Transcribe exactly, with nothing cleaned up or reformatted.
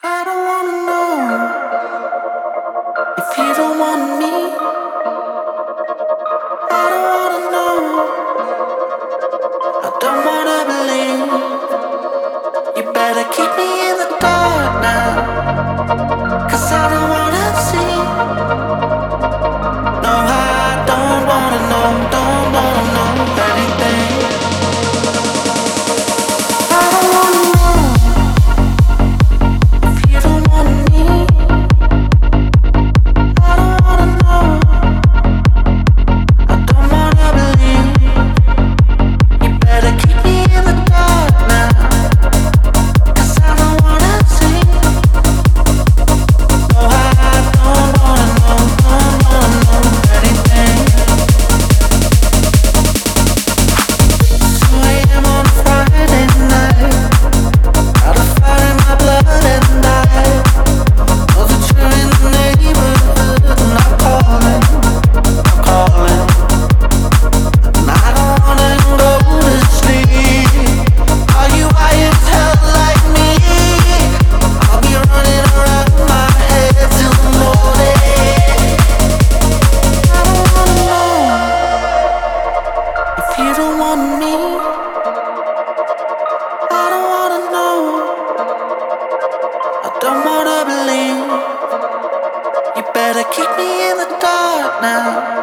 I don't wanna know if you don't want me. I don't wanna know. I don't wanna believe. You better keep me in the dark now, 'cause I don't wanna see. No, I don't wanna know, don't wanna know anything. I don't wanna know if you don't want me. I don't wanna know. I don't wanna believe. You better keep me in the dark now, 'cause I don't wanna see. No, I don't wanna know, don't wanna know anything. two a m on a Friday night, got a fire in my blood at night. Know that you're in the neighborhood and I'm calling, I'm calling. And I don't wanna go to sleep. Are you wired to hell like me? I'll be running around my head till the morning. I don't wanna know if you don't want me. I don't wanna know. I don't wanna believe. You better keep me in the dark now.